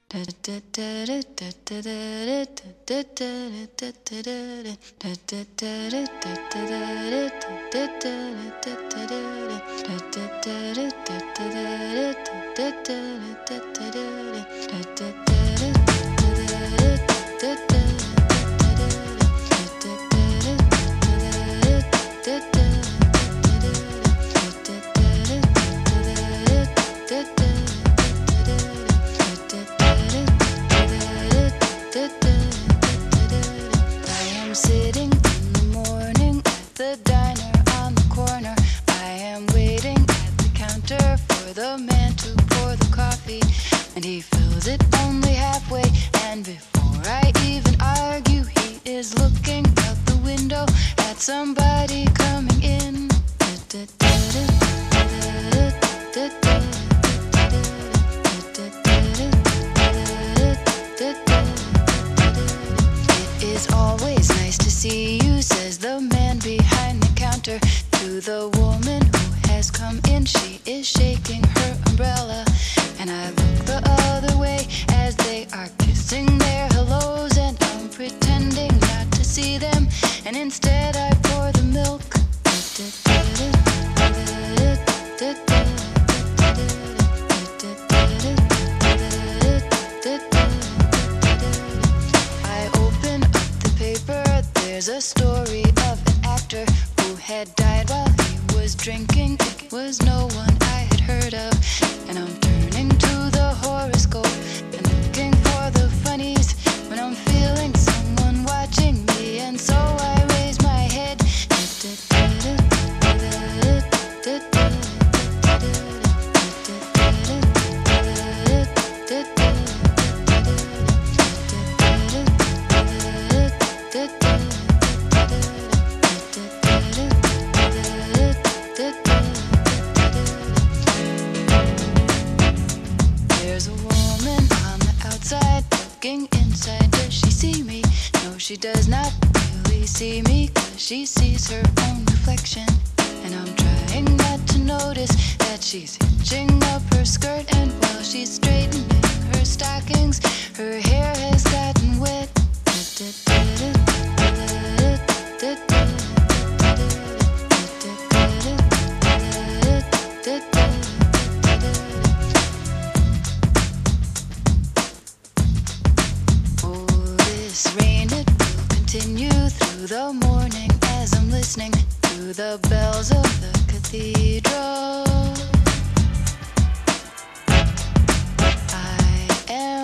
Sitting in the morning at the diner on the corner. I am waiting at the counter for the man to pour the coffee, and he fills it only halfway. And before I even argue, he is looking out the window at somebody coming in. It is always nice to see you, says the man behind the counter to the woman who has come in. She is shaking her umbrella, and I look the other way as they are kissing their hellos, and I'm pretending not to see them, and instead I pour the milk. I open up the paper. There's a story of an actor who had died while he was drinking. It was no one I had heard of, and I'm turning to the horoscope and looking for the funnies when I'm feeling someone watching me, and so I raise my head. There's a woman on the outside looking inside. Does she see me? No, she does not really see me, 'cause she sees her own reflection. And I'm trying not to notice that she's hitching up her skirt, and while she's straightening her stockings, her hair has gotten wet. Oh, this rain, it will continue through the morning as I'm listening to the bells of the cathedral. I am